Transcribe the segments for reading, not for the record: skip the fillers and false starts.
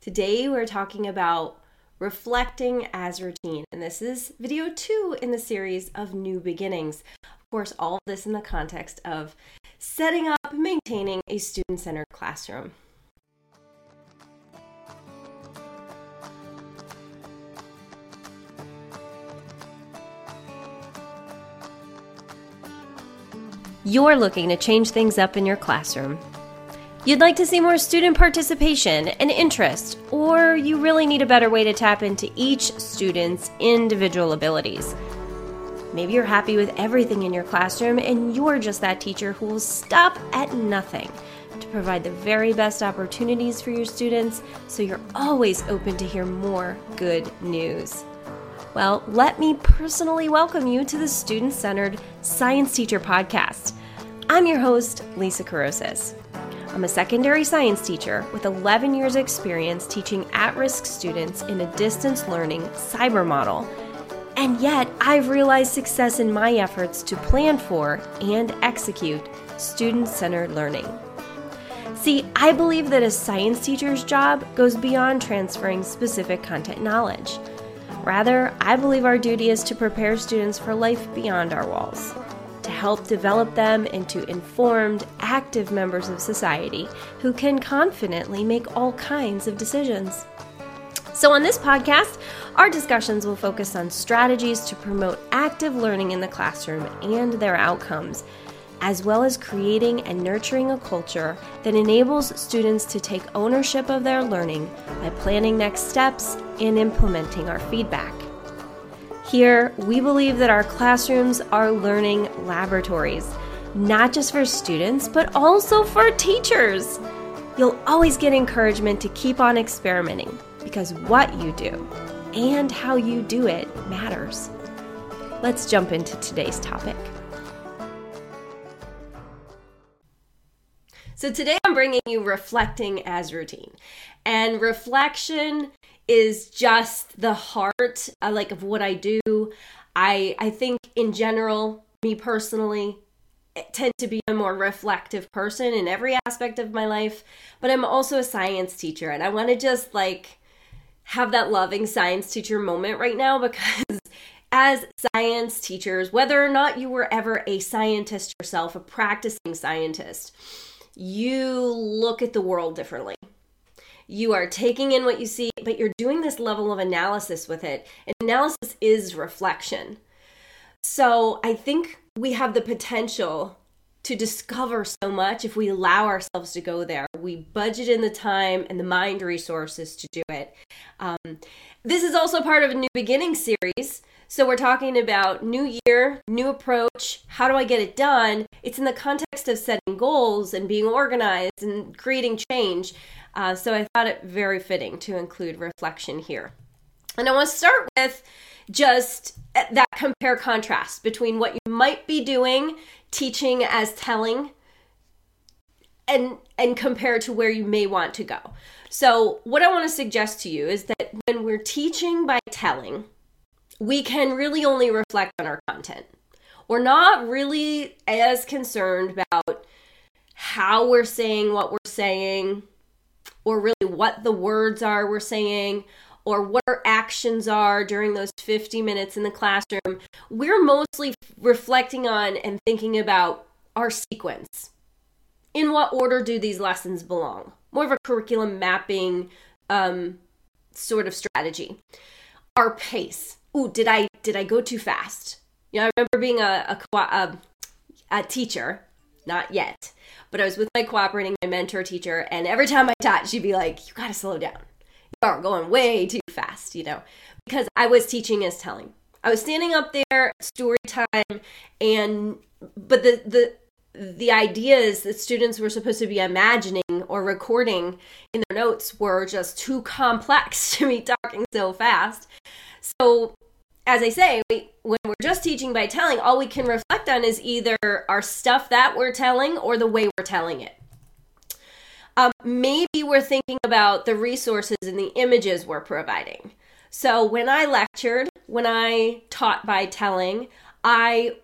Today we're talking about reflecting as routine, and this is video 2 in the series of New Beginnings. Of course, all of this in the context of setting up and maintaining a student-centered classroom. You're looking to change things up in your classroom. You'd like to see more student participation and interest, or you really need a better way to tap into each student's individual abilities. Maybe you're happy with everything in your classroom and you're just that teacher who will stop at nothing to provide the very best opportunities for your students, so you're always open to hear more good news. Well, let me personally welcome you to the Student-Centered Science Teacher Podcast. I'm your host, Lisa Carosis. I'm a secondary science teacher with 11 years experience teaching at-risk students in a distance learning cyber model. And yet, I've realized success in my efforts to plan for and execute student-centered learning. See, I believe that a science teacher's job goes beyond transferring specific content knowledge. Rather, I believe our duty is to prepare students for life beyond our walls, to help develop them into informed, active members of society who can confidently make all kinds of decisions. So on this podcast, our discussions will focus on strategies to promote active learning in the classroom and their outcomes, as well as creating and nurturing a culture that enables students to take ownership of their learning by planning next steps and implementing our feedback. Here, we believe that our classrooms are learning laboratories, not just for students, but also for teachers. You'll always get encouragement to keep on experimenting, because what you do and how you do it matters. Let's jump into today's topic. So today I'm bringing you reflecting as routine. And reflection is just the heart of what I do. I think in general, me personally, I tend to be a more reflective person in every aspect of my life, but I'm also a science teacher, and I want to just have that loving science teacher moment right now, because as science teachers, whether or not you were ever a scientist yourself, a practicing scientist, you look at the world differently. You are taking in what you see, but you're doing this level of analysis with it. And analysis is reflection. So I think we have the potential to discover so much if we allow ourselves to go there. We budget in the time and the mind resources to do it. This is also part of a New Beginning series. So we're talking about new year, new approach. How do I get it done? It's in the context of setting goals and being organized and creating change. So I thought it very fitting to include reflection here. And I want to start with just that compare-contrast between what you might be doing, teaching as telling, and compare to where you may want to go. So what I want to suggest to you is that when we're teaching by telling, we can really only reflect on our content. We're not really as concerned about how we're saying what we're saying, or really what the words are we're saying, or what our actions are during those 50 minutes in the classroom. We're mostly reflecting on and thinking about our sequence. In what order do these lessons belong? More of a curriculum mapping sort of strategy. Our pace. Ooh, did I go too fast? I remember being a teacher, not yet, but I was with my cooperating, my mentor teacher, and every time I taught, she'd be like, you gotta slow down. You are going way too fast, because I was teaching as telling. I was standing up there, story time, but the ideas that students were supposed to be imagining or recording in their notes were just too complex to be talking so fast. So, as I say, when we're just teaching by telling, all we can reflect on is either our stuff that we're telling or the way we're telling it. Maybe we're thinking about the resources and the images we're providing. So when I lectured, when I taught by telling, I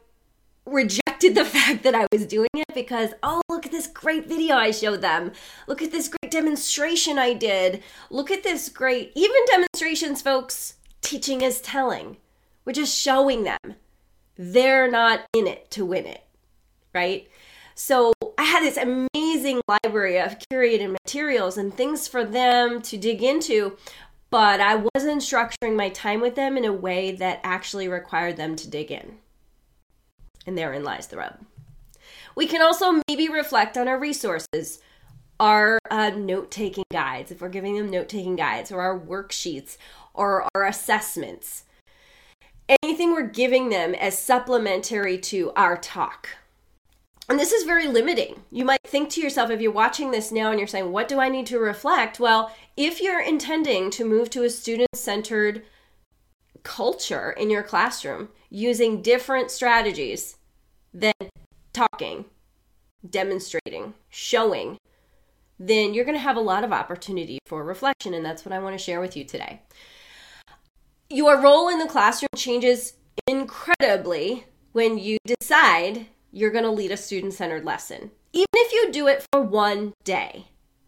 rejected the fact that I was doing it because, oh, look at this great video I showed them. Look at this great demonstration I did. Look at this great, even demonstrations, folks, teaching is telling. We're just showing them. They're not in it to win it, right? So I had this amazing library of curated materials and things for them to dig into, but I wasn't structuring my time with them in a way that actually required them to dig in. And therein lies the rub. We can also maybe reflect on our resources, our note-taking guides, if we're giving them note-taking guides, or our worksheets, or our assessments. Anything we're giving them as supplementary to our talk. And this is very limiting. You might think to yourself, if you're watching this now and you're saying, what do I need to reflect? Well, if you're intending to move to a student-centered culture in your classroom using different strategies than talking, demonstrating, showing, then you're going to have a lot of opportunity for reflection, and that's what I want to share with you today. Your role in the classroom changes incredibly when you decide you're going to lead a student-centered lesson, even if you do it for one day.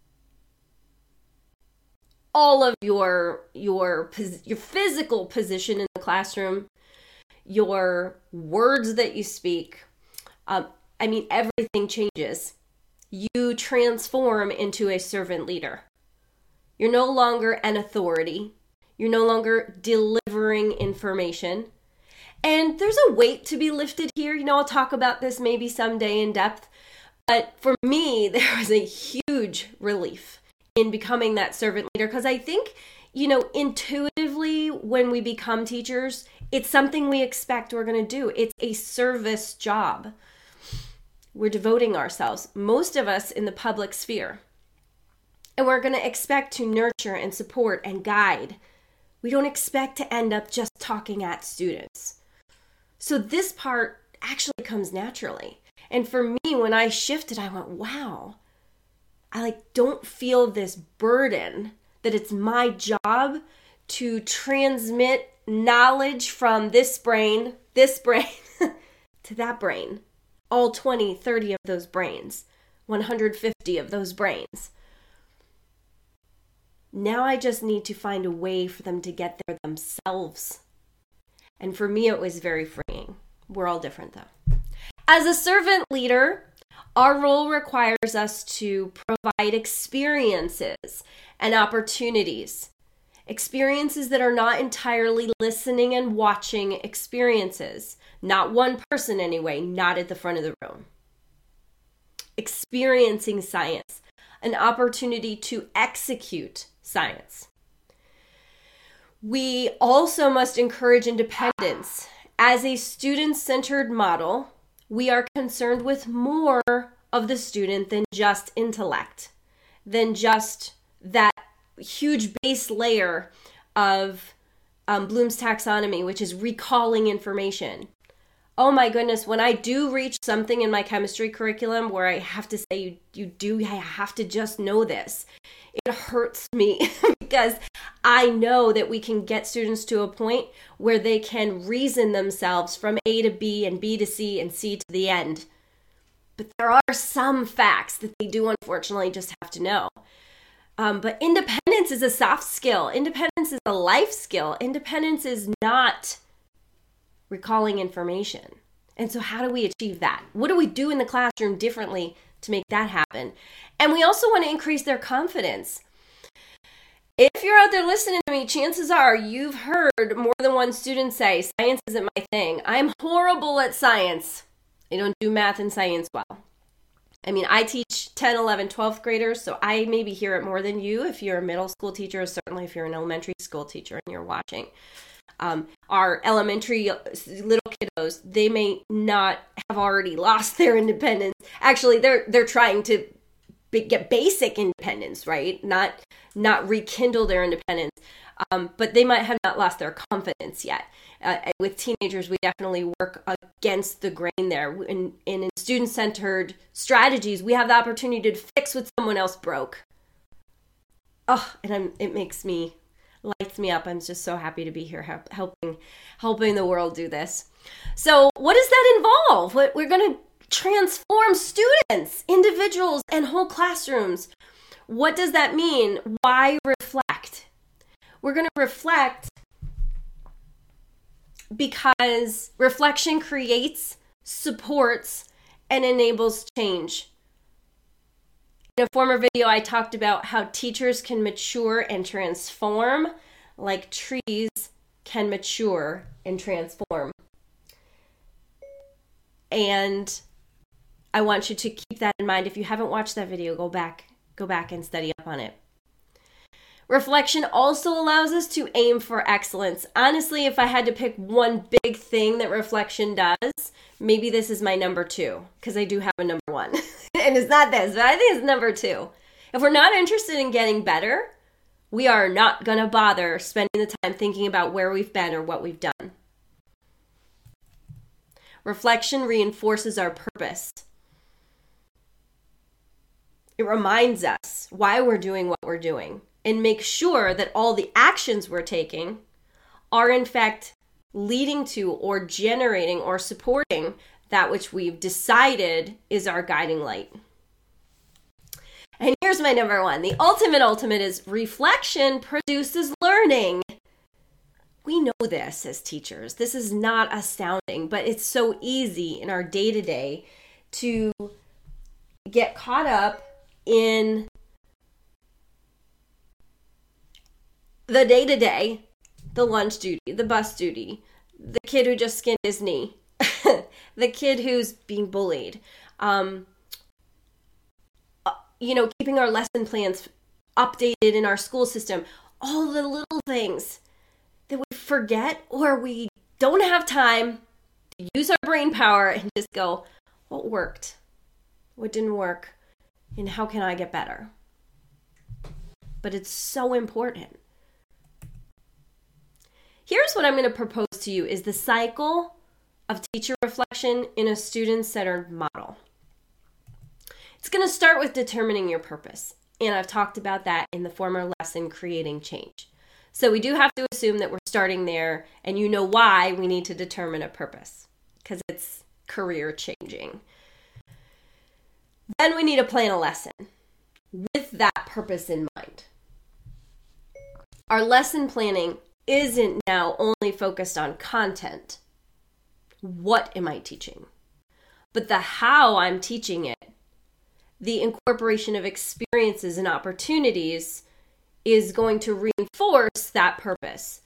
All of your physical position in the classroom, your words that you speak, everything changes. You transform into a servant leader. You're no longer an authority. You're no longer delivering information. And there's a weight to be lifted here. I'll talk about this maybe someday in depth. But for me, there was a huge relief in becoming that servant leader, because I think, intuitively when we become teachers, it's something we expect we're going to do. It's a service job. We're devoting ourselves, most of us in the public sphere. And we're going to expect to nurture and support and guide. We don't expect to end up just talking at students. So this part actually comes naturally. And for me, when I shifted, I went, wow, I don't feel this burden that it's my job to transmit knowledge from this brain to that brain. All 20, 30 of those brains, 150 of those brains. Now I just need to find a way for them to get there themselves. And for me, it was very freeing. We're all different though. As a servant leader, our role requires us to provide experiences and opportunities. Experiences that are not entirely listening and watching experiences. Not one person anyway, not at the front of the room. Experiencing science, an opportunity to execute science. We also must encourage independence. As a student-centered model, we are concerned with more of the student than just intellect, than just that huge base layer of Bloom's taxonomy, which is recalling information. Oh my goodness, when I do reach something in my chemistry curriculum where I have to say, I have to just know this, it hurts me because I know that we can get students to a point where they can reason themselves from A to B and B to C and C to the end. But there are some facts that they do unfortunately just have to know. But independence is a soft skill. Independence is a life skill. Independence is not recalling information. And so how do we achieve that? What do we do in the classroom differently to make that happen? And we also want to increase their confidence. If you're out there listening to me, chances are you've heard more than one student say, science isn't my thing. I'm horrible at science. I don't do math and science well. I teach 10, 11, 12th graders, so I maybe hear it more than you if you're a middle school teacher, or certainly if you're an elementary school teacher and you're watching. Our elementary little kiddos, they may not have already lost their independence. Actually, they're trying to get basic independence, right? Not rekindle their independence. But they might have not lost their confidence yet. With teenagers, we definitely work against the grain there. In student-centered strategies, we have the opportunity to fix what someone else broke. Oh, and it lights me up. I'm just so happy to be here helping the world do this. So what does that involve? We're going to transform students, individuals, and whole classrooms. What does that mean? Why reflect? We're going to reflect because reflection creates, supports, and enables change. In a former video, I talked about how teachers can mature and transform like trees can mature and transform. And I want you to keep that in mind. If you haven't watched that video, go back and study up on it. Reflection also allows us to aim for excellence. Honestly, if I had to pick one big thing that reflection does, maybe this is my number 2, because I do have a number 1. And it's not this, but I think it's number 2. If we're not interested in getting better, we are not going to bother spending the time thinking about where we've been or what we've done. Reflection reinforces our purpose. It reminds us why we're doing what we're doing and makes sure that all the actions we're taking are in fact leading to or generating or supporting that which we've decided is our guiding light. And here's my number 1. The ultimate is reflection produces learning. We know this as teachers. This is not astounding, but it's so easy in our day-to-day to get caught up in the day-to-day, the lunch duty, the bus duty, the kid who just skinned his knee, the kid who's being bullied, keeping our lesson plans updated in our school system, all the little things that we forget or we don't have time to use our brain power and just go, what worked? What didn't work? And how can I get better? But it's so important. Here's what I'm going to propose to you is the cycle of teacher reflection in a student-centered model. It's going to start with determining your purpose. And I've talked about that in the former lesson, Creating Change. So we do have to assume that we're starting there and you know why we need to determine a purpose, because it's career changing. Then we need to plan a lesson with that purpose in mind. Our lesson planning isn't now only focused on content. What am I teaching? But the how I'm teaching it, the incorporation of experiences and opportunities is going to reinforce that purpose.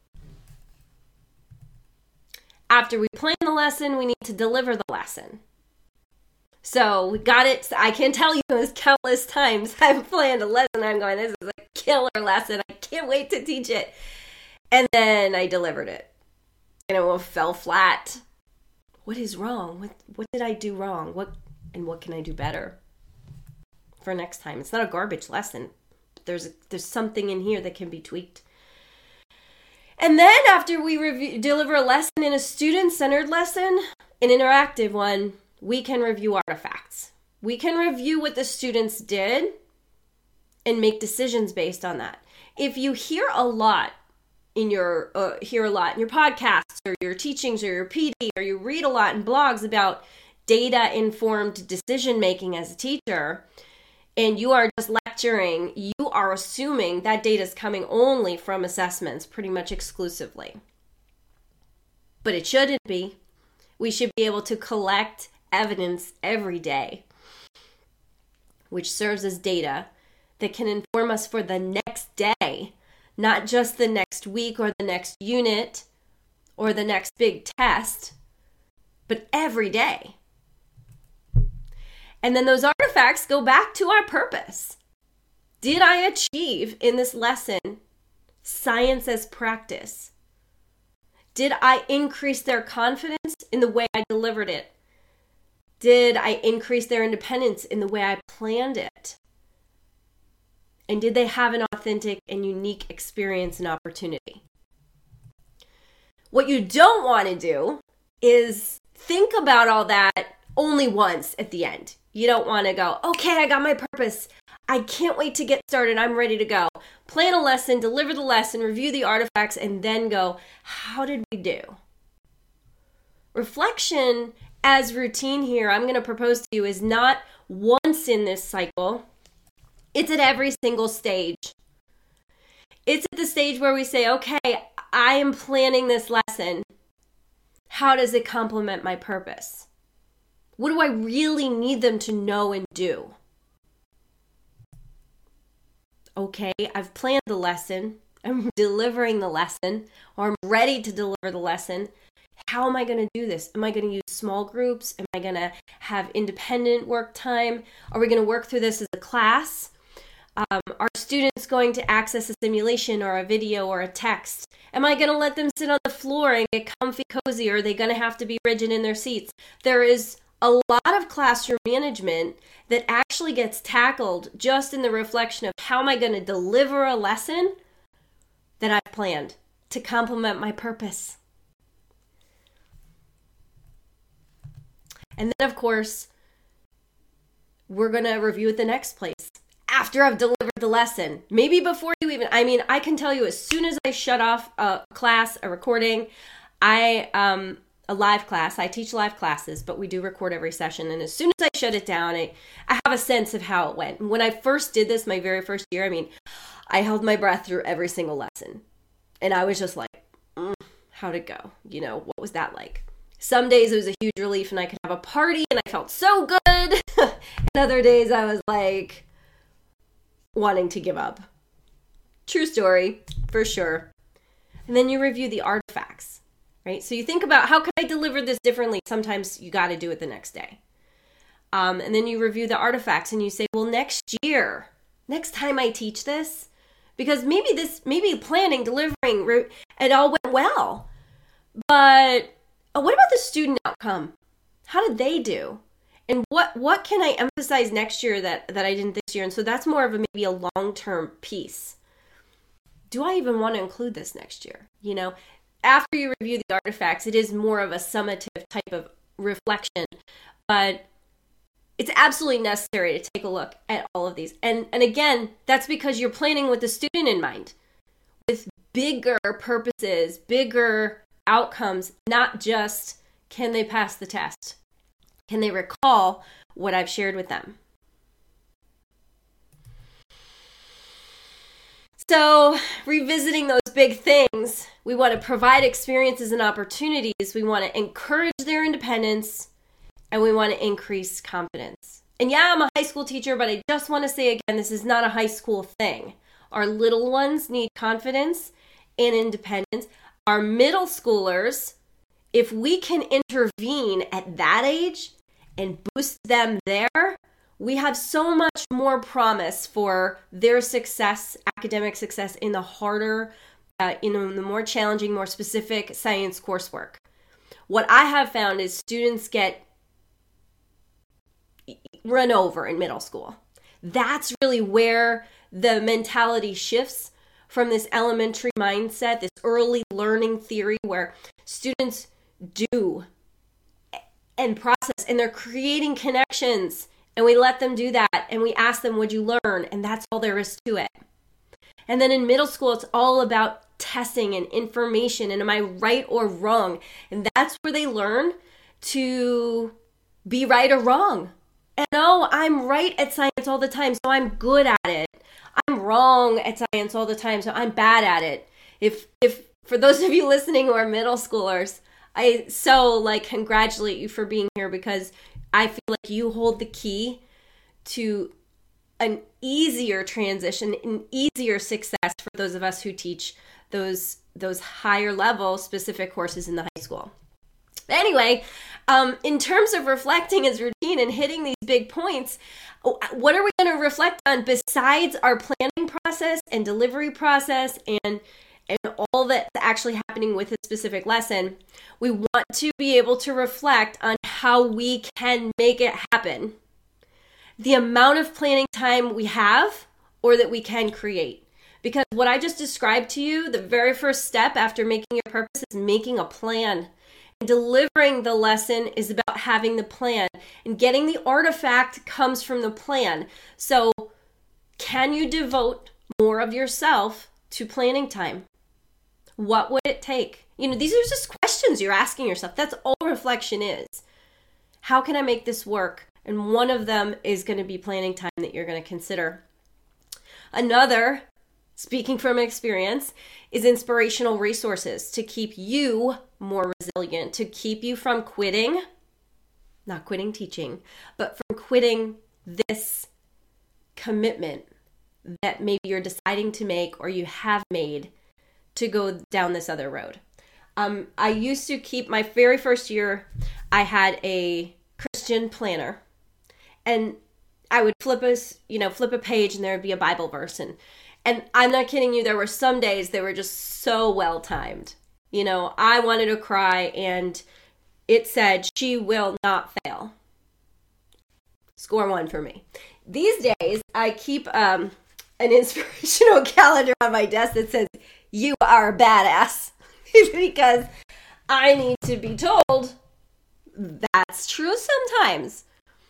After we plan the lesson, we need to deliver the lesson. So we got it. I can tell you this countless times I've planned a lesson. I'm going, this is a killer lesson. I can't wait to teach it. And then I delivered it. And it fell flat. What is wrong? What did I do wrong? What can I do better for next time? It's not a garbage lesson. But there's something in here that can be tweaked. And then after we deliver a lesson in a student-centered lesson, an interactive one, we can review artifacts. We can review what the students did and make decisions based on that. If you hear a lot in your podcasts or your teachings or your PD, or you read a lot in blogs about data-informed decision-making as a teacher, and you are just lecturing, you are assuming that data is coming only from assessments pretty much exclusively. But it shouldn't be. We should be able to collect evidence every day, which serves as data that can inform us for the next day, not just the next week or the next unit or the next big test, but every day. And then those artifacts go back to our purpose. Did I achieve in this lesson science as practice? Did I increase their confidence in the way I delivered it? Did I increase their independence in the way I planned it? And did they have an authentic and unique experience and opportunity? What you don't want to do is think about all that only once at the end. You don't want to go, okay, I got my purpose. I can't wait to get started. I'm ready to go. Plan a lesson, deliver the lesson, review the artifacts, and then go, how did we do? Reflection as routine here, I'm going to propose to you, is not once in this cycle, It's at every single stage. It's at the stage where we say, okay, I am planning this lesson. How does it complement my purpose? What do I really need them to know and do? Okay, I've planned the lesson. I'm delivering the lesson, or I'm ready to deliver the lesson. How am I going to do this? Am I going to use small groups? Am I going to have independent work time? Are we going to work through this as a class? Are students going to access a simulation or a video or a text? Am I going to let them sit on the floor and get comfy cozy, or are they going to have to be rigid in their seats? There is a lot of classroom management that actually gets tackled just in the reflection of how am I going to deliver a lesson that I've planned to complement my purpose. And then, of course, we're going to review at the next place after I've delivered the lesson. Maybe before you even, I can tell you as soon as I shut off a class, a recording, a live class. I teach live classes, but we do record every session. And as soon as I shut it down, I have a sense of how it went. When I first did this, my very first year, I held my breath through every single lesson. And I was just like, how'd it go? What was that like? Some days it was a huge relief and I could have a party and I felt so good. And other days I was like wanting to give up. True story, for sure. And then you review the artifacts. Right? So you think about, how can I deliver this differently? Sometimes you got to do it the next day. And then you review the artifacts and you say, well, next time I teach this, because maybe planning, delivering, it all went well. But what about the student outcome? How did they do? And what can I emphasize next year that I didn't this year? And so that's more of maybe a long-term piece. Do I even want to include this next year? After you review the artifacts, it is more of a summative type of reflection, but it's absolutely necessary to take a look at all of these. And again, that's because you're planning with the student in mind, with bigger purposes, bigger outcomes, not just can they pass the test? Can they recall what I've shared with them? So, revisiting those big things, we want to provide experiences and opportunities. We want to encourage their independence, and we want to increase confidence. And yeah, I'm a high school teacher, but I just want to say again, this is not a high school thing. Our little ones need confidence and independence. Our middle schoolers, if we can intervene at that age and boost them there, we have so much more promise for their success, academic success in the harder, the more challenging, more specific science coursework. What I have found is students get run over in middle school. That's really where the mentality shifts from this elementary mindset, this early learning theory where students do and process and they're creating connections. And we let them do that, and we ask them, would you learn? And that's all there is to it. And then in middle school, it's all about testing and information, and am I right or wrong? And that's where they learn to be right or wrong. And no, I'm right at science all the time, so I'm good at it. I'm wrong at science all the time, so I'm bad at it. If for those of you listening who are middle schoolers, I so congratulate you for being here, because I feel like you hold the key to an easier transition, an easier success for those of us who teach those higher level specific courses in the high school. Anyway, in terms of reflecting as routine and hitting these big points, what are we going to reflect on besides our planning process and delivery process and all that's actually happening with a specific lesson? We want to be able to reflect on how we can make it happen. The amount of planning time we have or that we can create. Because what I just described to you, the very first step after making your purpose is making a plan. And delivering the lesson is about having the plan. And getting the artifact comes from the plan. So can you devote more of yourself to planning time? What would it take? These are just questions you're asking yourself. That's all reflection is. How can I make this work? And one of them is going to be planning time that you're going to consider. Another, speaking from experience, is inspirational resources to keep you more resilient, to keep you from quitting, not quitting teaching, but from quitting this commitment that maybe you're deciding to make or you have made to go down this other road. I used to keep, my very first year, I had a Christian planner, and I would flip a page and there would be a Bible verse. And I'm not kidding you, there were some days they were just so well timed. I wanted to cry, and it said, "She will not fail." Score 1 for me. These days, I keep an inspirational calendar on my desk that says, "You are a badass," because I need to be told that's true sometimes.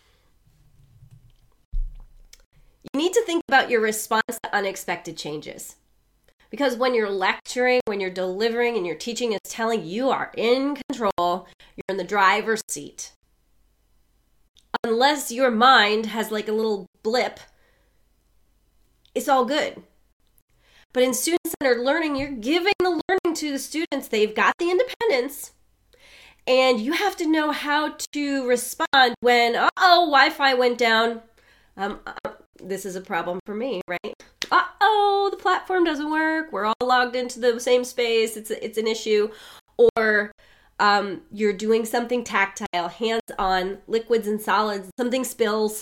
You need to think about your response to unexpected changes. Because when you're lecturing, when you're delivering, and your teaching is telling you are in control, you're in the driver's seat. Unless your mind has like a little blip, it's all good. But in student-centered learning, you're giving the learning to the students. They've got the independence. And you have to know how to respond when, Wi-Fi went down. This is a problem for me, right? The platform doesn't work. We're all logged into the same space. It's an issue. Or you're doing something tactile, hands-on, liquids and solids, something spills.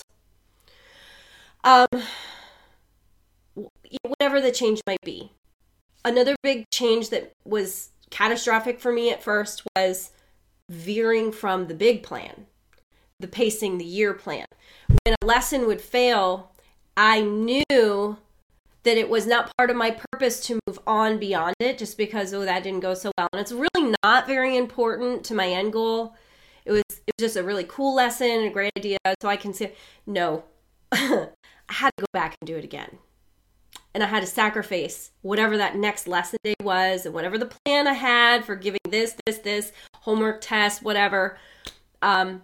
Whatever the change might be. Another big change that was catastrophic for me at first was veering from the big plan, the pacing, the year plan. When a lesson would fail, I knew that it was not part of my purpose to move on beyond it just because, that didn't go so well. And it's really not very important to my end goal. It was just a really cool lesson, a great idea. So I can say, no, I had to go back and do it again. And I had to sacrifice whatever that next lesson day was and whatever the plan I had for giving this, homework, test, whatever. How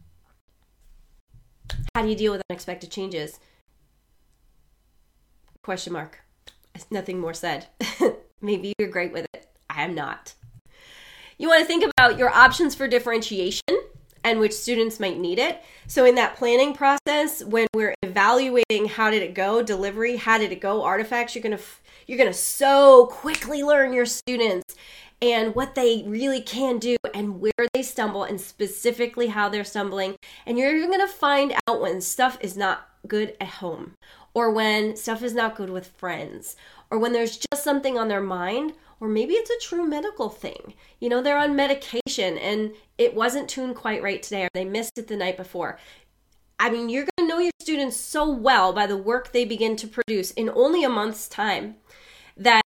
do you deal with unexpected changes? Question mark. Nothing more said. Maybe you're great with it. I am not. You want to think about your options for differentiation and which students might need it. So in that planning process, when we're evaluating how did it go, delivery, how did it go, artifacts, you're gonna so quickly learn your students and what they really can do and where they stumble and specifically how they're stumbling. And you're even gonna find out when stuff is not good at home, or when stuff is not good with friends, or when there's just something on their mind, or maybe it's a true medical thing. They're on medication and it wasn't tuned quite right today, or they missed it the night before. You're going to know your students so well by the work they begin to produce in only a month's time that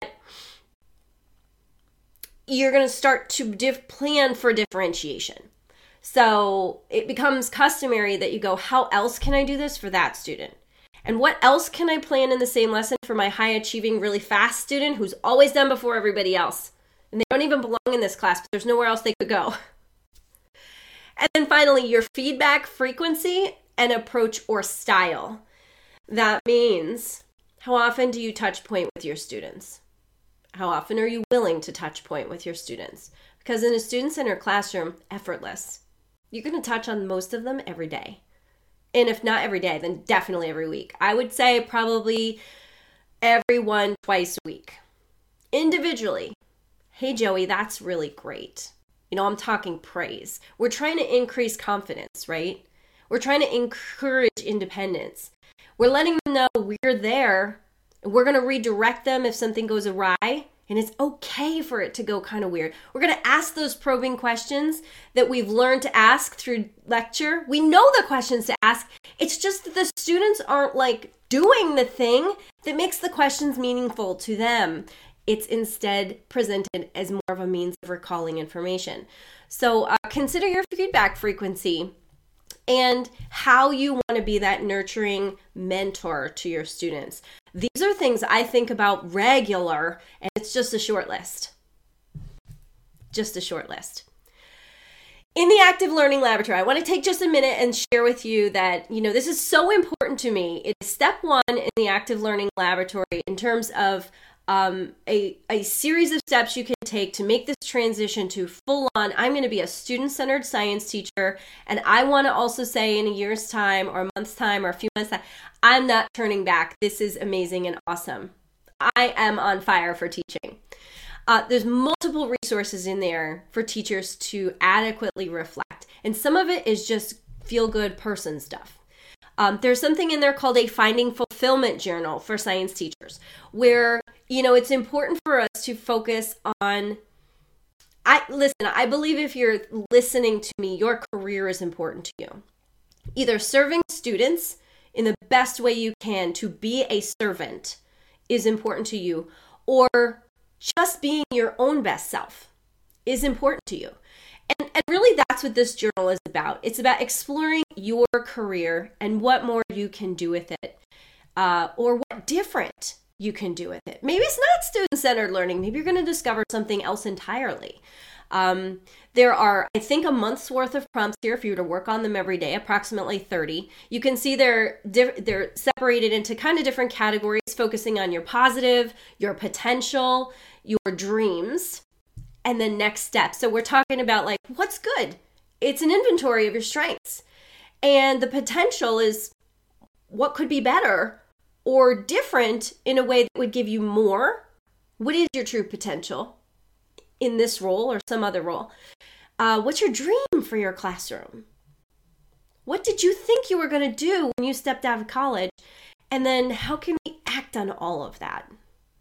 you're going to start to plan for differentiation. So it becomes customary that you go, how else can I do this for that student? And what else can I plan in the same lesson for my high achieving, really fast student who's always done before everybody else? And they don't even belong in this class, but there's nowhere else they could go. And then finally, your feedback frequency and approach or style. That means, how often do you touch point with your students? How often are you willing to touch point with your students? Because in a student-centered classroom, effortless. You're going to touch on most of them every day. And if not every day, then definitely every week. I would say probably everyone twice a week. Individually, hey Joey, that's really great. I'm talking praise. We're trying to increase confidence, right? We're trying to encourage independence. We're letting them know we're there. We're going to redirect them if something goes awry. And it's okay for it to go kind of weird. We're going to ask those probing questions that we've learned to ask through lecture. We know the questions to ask. It's just that the students aren't doing the thing that makes the questions meaningful to them. It's instead presented as more of a means of recalling information. So consider your feedback frequency and how you want to be that nurturing mentor to your students. These are things I think about regular, and it's just a short list. Just a short list. in the active learning laboratory, I want to take just a minute and share with you that, this is so important to me. It is step one in the active learning laboratory in terms of a series of steps you can take to make this transition to full on, I'm going to be a student-centered science teacher, and I want to also say in a year's time or a month's time or a few months time, I'm not turning back. This is amazing and awesome. I am on fire for teaching. There's multiple resources in there for teachers to adequately reflect, and some of it is just feel-good person stuff. There's something in there called a Finding Fulfillment Journal for science teachers, where, it's important for us to focus on, I believe if you're listening to me, your career is important to you. Either serving students in the best way you can to be a servant is important to you, or just being your own best self is important to you. And really that's what this journal is about. It's about exploring your career and what more you can do with it, or what different you can do with it. Maybe it's not student-centered learning. Maybe you're going to discover something else entirely. There are, I think, a month's worth of prompts here if you were to work on them every day, approximately 30. You can see they're separated into kind of different categories, focusing on your positive, your potential, your dreams, and then next steps. So we're talking about like, what's good? It's an inventory of your strengths. And the potential is what could be better or different in a way that would give you more. What is your true potential in this role or some other role? What's your dream for your classroom? What did you think you were going to do when you stepped out of college? And then how can we act on all of that?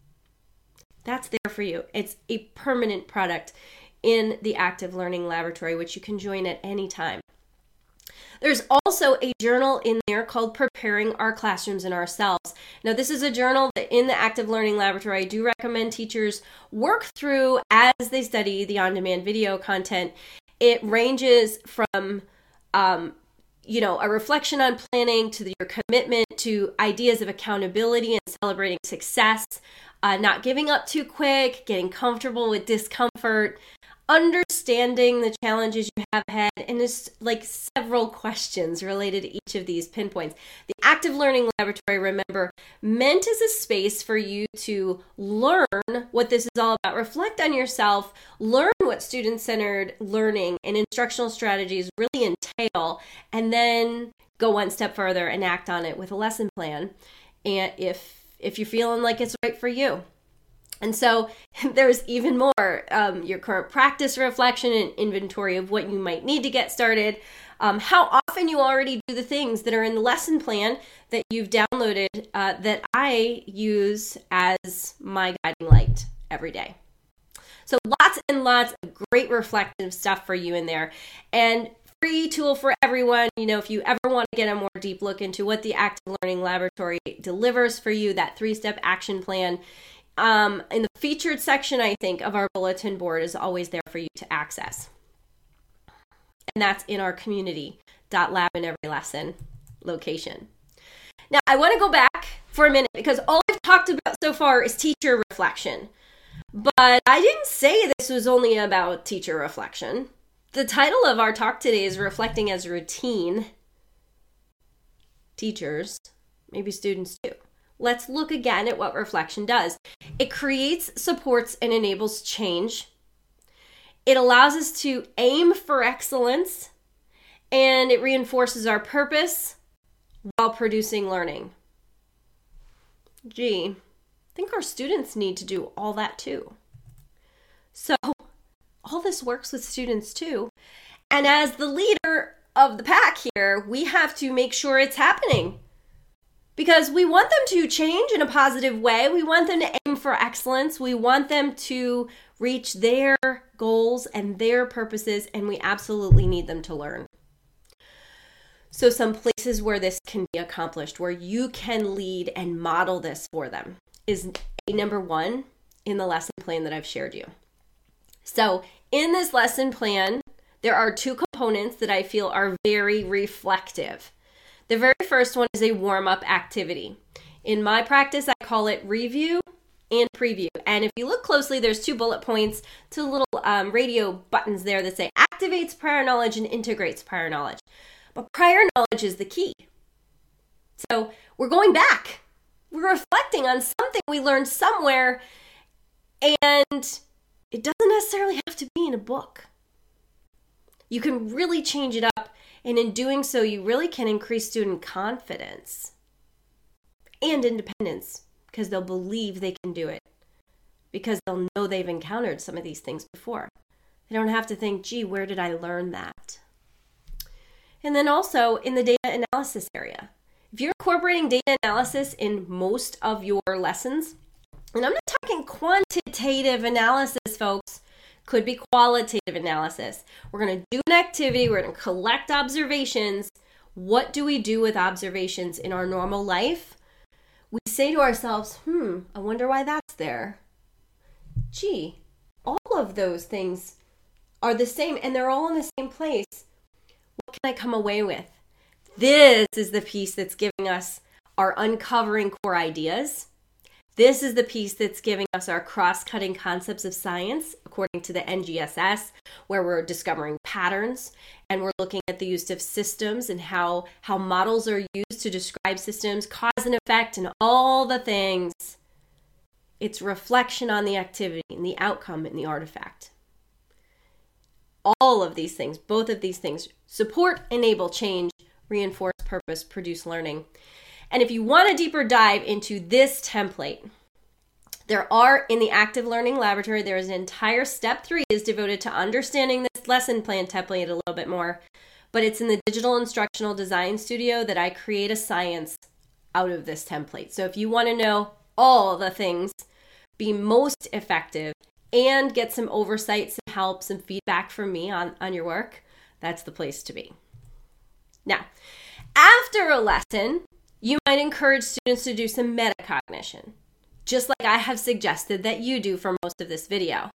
That's there for you. It's a permanent product in the Active Learning Laboratory, which you can join at any time. There's also a journal in there called Preparing Our Classrooms and Ourselves. Now, this is a journal that in the Active Learning Laboratory, I do recommend teachers work through as they study the on-demand video content. It ranges from, a reflection on planning to your commitment to ideas of accountability and celebrating success, not giving up too quick, getting comfortable with discomfort, understanding the challenges you have had, and there's like several questions related to each of these pinpoints. The Active Learning Laboratory, remember, meant as a space for you to learn what this is all about, reflect on yourself, learn what student-centered learning and instructional strategies really entail, and then go one step further and act on it with a lesson plan, and if you're feeling like it's right for you. And so there's even more, your current practice reflection and inventory of what you might need to get started, how often you already do the things that are in the lesson plan that you've downloaded that I use as my guiding light every day. So lots and lots of great reflective stuff for you in there. And free tool for everyone. If you ever want to get a more deep look into what the Active Learning Laboratory delivers for you, that 3-step action plan, in the featured section, I think, of our bulletin board is always there for you to access. And that's in our community.lab in every lesson location. Now, I want to go back for a minute because all I've talked about so far is teacher reflection. But I didn't say this was only about teacher reflection. The title of our talk today is Reflecting as Routine. Teachers, maybe students too. Let's look again at what reflection does. It creates, supports, and enables change. It allows us to aim for excellence, and it reinforces our purpose while producing learning. Gee, I think our students need to do all that too. So all this works with students too. And as the leader of the pack here, we have to make sure it's happening. Because we want them to change in a positive way. We want them to aim for excellence. We want them to reach their goals and their purposes, and we absolutely need them to learn. So some places where this can be accomplished, where you can lead and model this for them, is number 1 in the lesson plan that I've shared you. So in this lesson plan, there are 2 components that I feel are very reflective. The very first one is a warm-up activity. In my practice, I call it review and preview. And if you look closely, there's 2 bullet points, 2 little radio buttons there that say activates prior knowledge and integrates prior knowledge. But prior knowledge is the key. So we're going back. We're reflecting on something we learned somewhere, and it doesn't necessarily have to be in a book. You can really change it up, and in doing so, you really can increase student confidence and independence because they'll believe they can do it, because they'll know they've encountered some of these things before. They don't have to think, gee, where did I learn that? And then also in the data analysis area. If you're incorporating data analysis in most of your lessons, and I'm not talking quantitative analysis, folks, could be qualitative analysis. We're going to do an activity, we're going to collect observations. What do we do with observations in our normal life? We say to ourselves, I wonder why that's there. Gee, all of those things are the same and they're all in the same place. What can I come away with? This is the piece that's giving us our uncovering core ideas. This is the piece that's giving us our cross-cutting concepts of science, according to the NGSS, where we're discovering patterns and we're looking at the use of systems and how models are used to describe systems, cause and effect, and all the things. It's reflection on the activity and the outcome and the artifact. All of these things, both of these things, support, enable change, reinforce purpose, produce learning. And if you want a deeper dive into this template, there are in the Active Learning Laboratory, there is an entire step 3 is devoted to understanding this lesson plan template a little bit more. But it's in the Digital Instructional Design Studio that I create a science out of this template. So if you want to know all the things, be most effective, and get some oversight, some help, some feedback from me on your work, that's the place to be. Now, after a lesson, you might encourage students to do some metacognition, just like I have suggested that you do for most of this video.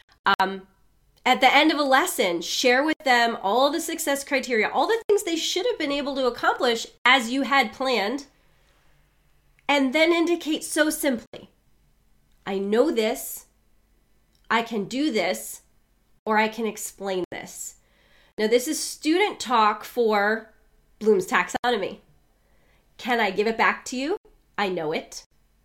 At the end of a lesson, share with them all the success criteria, all the things they should have been able to accomplish as you had planned, and then indicate so simply, I know this, I can do this, or I can explain this. Now, this is student talk for Bloom's taxonomy. Can I give it back to you? I know it.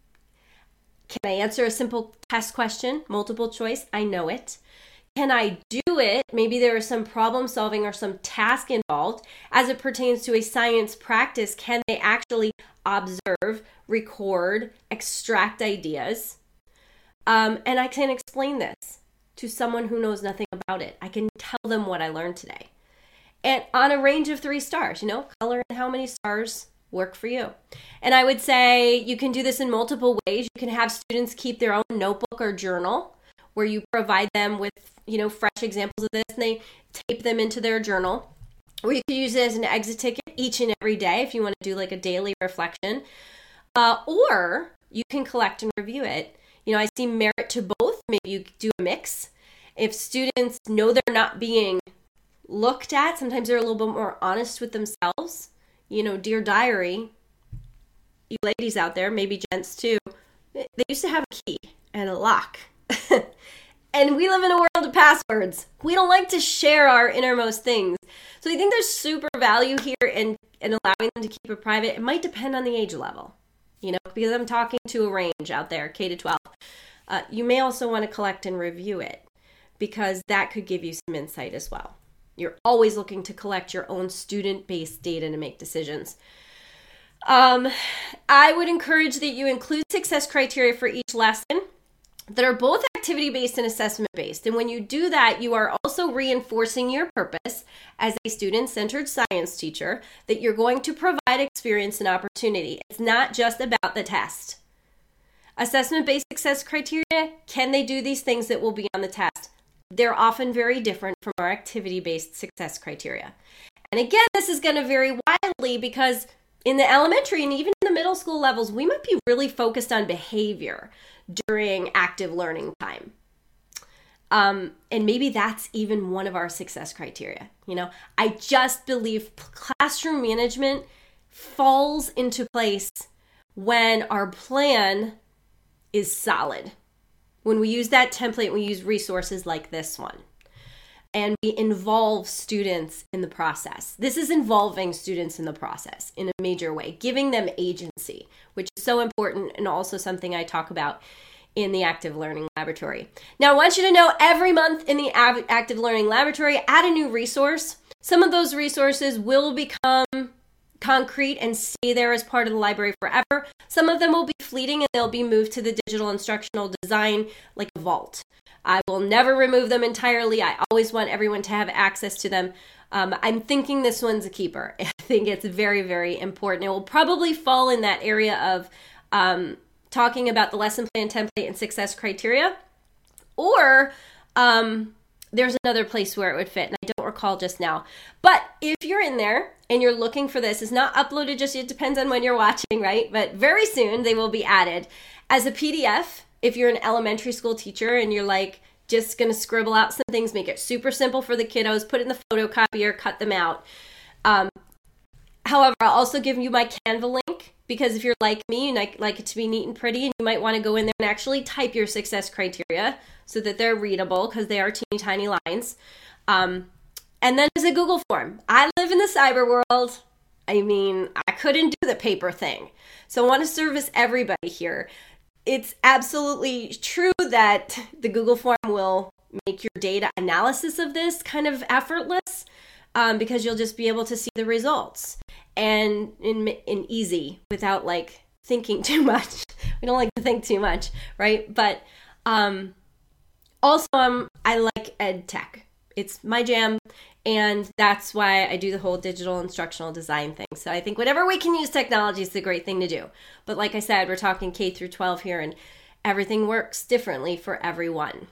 Can I answer a simple test question, multiple choice? I know it. Can I do it? Maybe there is some problem solving or some task involved as it pertains to a science practice. Can they actually observe, record, extract ideas? And I can explain this to someone who knows nothing about it. I can tell them what I learned today. And on a range of 3 stars, color in how many stars work for you. And I would say you can do this in multiple ways. You can have students keep their own notebook or journal where you provide them with, fresh examples of this and they tape them into their journal. Or you could use it as an exit ticket each and every day if you want to do like a daily reflection. Or you can collect and review it. I see merit to both. Maybe you do a mix. If students know they're not being looked at, sometimes they're a little bit more honest with themselves. Dear diary, you ladies out there, maybe gents too, they used to have a key and a lock. And we live in a world of passwords. We don't like to share our innermost things. So I think there's super value here in allowing them to keep it private. It might depend on the age level, because I'm talking to a range out there, K to 12. You may also want to collect and review it because that could give you some insight as well. You're always looking to collect your own student-based data to make decisions. I would encourage that you include success criteria for each lesson that are both activity-based and assessment-based. And when you do that, you are also reinforcing your purpose as a student-centered science teacher, that you're going to provide experience and opportunity. It's not just about the test. Assessment-based success criteria, can they do these things that will be on the test? They're often very different from our activity-based success criteria. And again, this is going to vary wildly because in the elementary and even in the middle school levels, we might be really focused on behavior during active learning time. And maybe that's even one of our success criteria. I just believe classroom management falls into place when our plan is solid. When we use that template, we use resources like this one. And we involve students in the process. This is involving students in the process in a major way, giving them agency, which is so important and also something I talk about in the Active Learning Laboratory. Now, I want you to know every month in the Active Learning Laboratory, add a new resource. Some of those resources will become concrete and stay there as part of the library forever. Some of them will be fleeting and they'll be moved to the digital instructional design like a vault. I will never remove them entirely. I always want everyone to have access to them. I'm thinking this one's a keeper. I think it's very, very important. It will probably fall in that area of talking about the lesson plan template and success criteria, or there's another place where it would fit, and I don't recall just now. But if you're in there and you're looking for this, it's not uploaded just yet. It depends on when you're watching, right? But very soon they will be added as a PDF. If you're an elementary school teacher and you're like just going to scribble out some things, make it super simple for the kiddos, put it in the photocopier, cut them out. However, I'll also give you my Canva link, because if you're like me and like it to be neat and pretty, and you might want to go in there and actually type your success criteria so that they're readable, because they are teeny tiny lines. And then there's a Google form. I live in the cyber world. I mean, I couldn't do the paper thing. So I want to service everybody here. It's absolutely true that the Google form will make your data analysis of this kind of effortless, because you'll just be able to see the results and in easy without like thinking too much. We don't like to think too much, right? But also I like ed tech. It's my jam, and that's why I do the whole digital instructional design thing. So I think whatever we can use technology is the great thing to do. But like I said, we're talking K through 12 here, and everything works differently for everyone.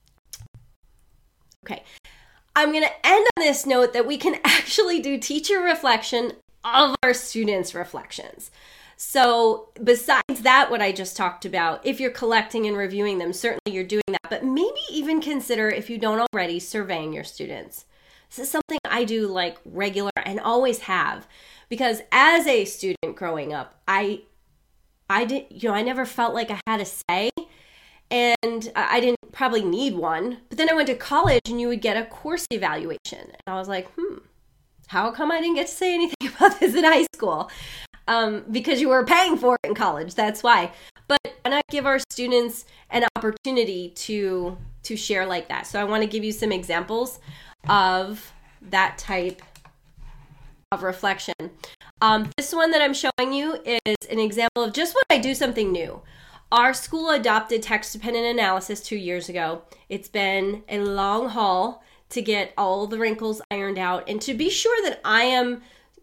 Okay, I'm going to end on this note that we can actually do teacher reflection of our students' reflections. So besides that, what I just talked about, if you're collecting and reviewing them, certainly you're doing that, but maybe even consider, if you don't already, surveying your students. This is something I do like regular and always have, because as a student growing up, I never felt like I had a say, and I didn't probably need one. But then I went to college and you would get a course evaluation, and I was like, how come I didn't get to say anything about this in high school? Because you were paying for it in college, that's why. But why not give our students an opportunity to share like that? So I want to give you some examples of that type of reflection. This one that I'm showing you is an example of just when I do something new. Our school adopted text-dependent analysis 2 years ago. It's been a long haul to get all the wrinkles ironed out and to be sure that I am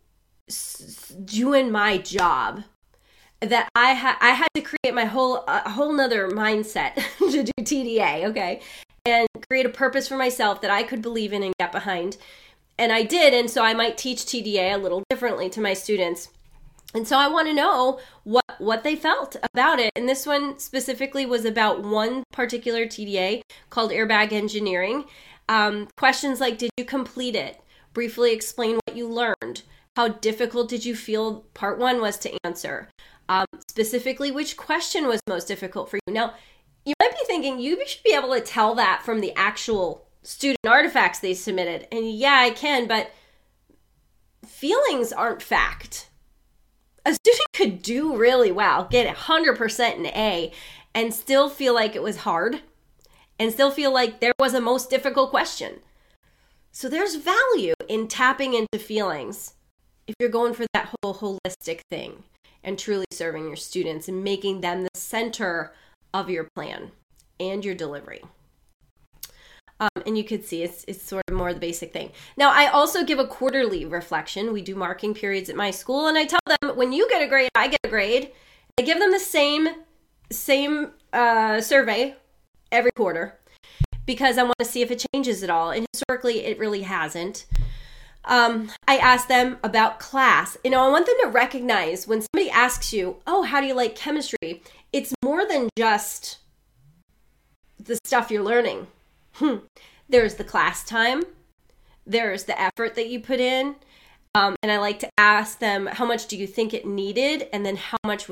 doing my job, that I had to create my whole nother mindset to do TDA, okay, and create a purpose for myself that I could believe in and get behind. And I did, and so I might teach TDA a little differently to my students. And so I want to know what they felt about it. And this one specifically was about one particular TDA called Airbag Engineering. Questions like, did you complete it? Briefly explain what you learned. How difficult did you feel part one was to answer? Specifically, which question was most difficult for you? Now, you might be thinking you should be able to tell that from the actual student artifacts they submitted. And yeah, I can, but feelings aren't fact. A student could do really well, get 100% an A, and still feel like it was hard, and still feel like there was a most difficult question. So there's value in tapping into feelings if you're going for that whole holistic thing and truly serving your students and making them the center of your plan and your delivery. And you could see it's sort of more the basic thing. Now, I also give a quarterly reflection. We do marking periods at my school, and I tell them, when you get a grade, I get a grade. I give them the same survey every quarter, because I want to see if it changes at all. And historically, it really hasn't. I ask them about class. I want them to recognize when somebody asks you, oh, how do you like chemistry? It's more than just the stuff you're learning. There's the class time. There's the effort that you put in. And I like to ask them, how much do you think it needed? And then how much was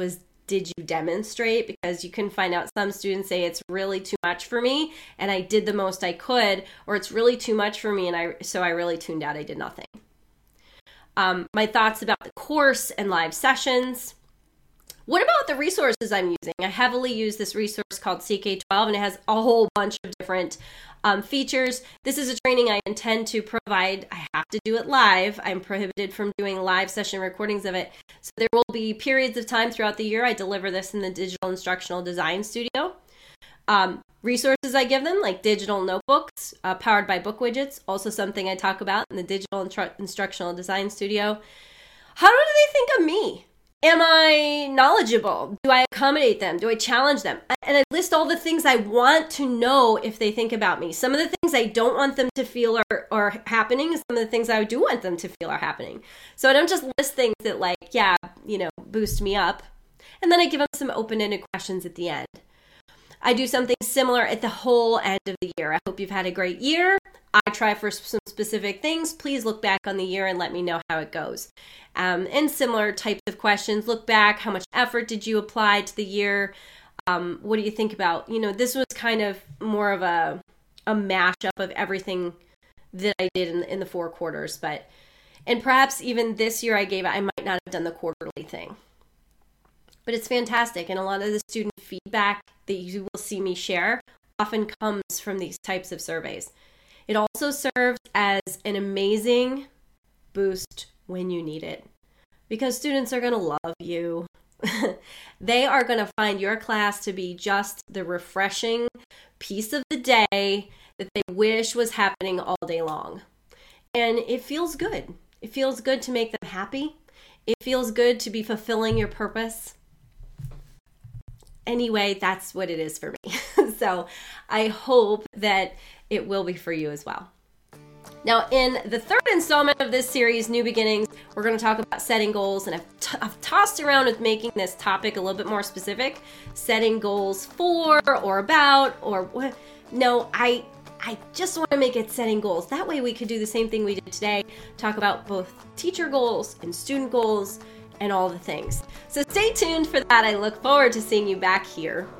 did you demonstrate? Because you can find out some students say it's really too much for me and I did the most I could, or it's really too much for me and so I really tuned out, I did nothing. My thoughts about the course and live sessions. What about the resources I'm using? I heavily use this resource called CK12, and it has a whole bunch of different features. This is a training I intend to provide. I have to do it live. I'm prohibited from doing live session recordings of it. So there will be periods of time throughout the year I deliver this in the Digital Instructional Design Studio. Resources I give them, like digital notebooks powered by book widgets, also something I talk about in the Digital Instructional Design Studio. How do they think of me? Am I knowledgeable? Do I accommodate them? Do I challenge them? And I list all the things I want to know if they think about me. Some of the things I don't want them to feel are happening. Some of the things I do want them to feel are happening. So I don't just list things that boost me up. And then I give them some open-ended questions at the end. I do something similar at the whole end of the year. I hope you've had a great year. I try for some specific things. Please look back on the year and let me know how it goes. And similar types of questions. Look back. How much effort did you apply to the year? What do you think about, this was kind of more of a mashup of everything that I did in the 4 quarters. And perhaps even this year I might not have done the quarterly thing. But it's fantastic. And a lot of the student feedback that you will see me share often comes from these types of surveys. It also serves as an amazing boost when you need it, because students are going to love you. They are going to find your class to be just the refreshing piece of the day that they wish was happening all day long. And it feels good. It feels good to make them happy. It feels good to be fulfilling your purpose. Anyway, that's what it is for me. So I hope that it will be for you as well. Now, in the 3rd installment of this series, New Beginnings, we're going to talk about setting goals. And I've tossed around with making this topic a little bit more specific. Setting goals for or about or what. No, I just want to make it setting goals. That way we could do the same thing we did today. Talk about both teacher goals and student goals and all the things. So stay tuned for that. I look forward to seeing you back here.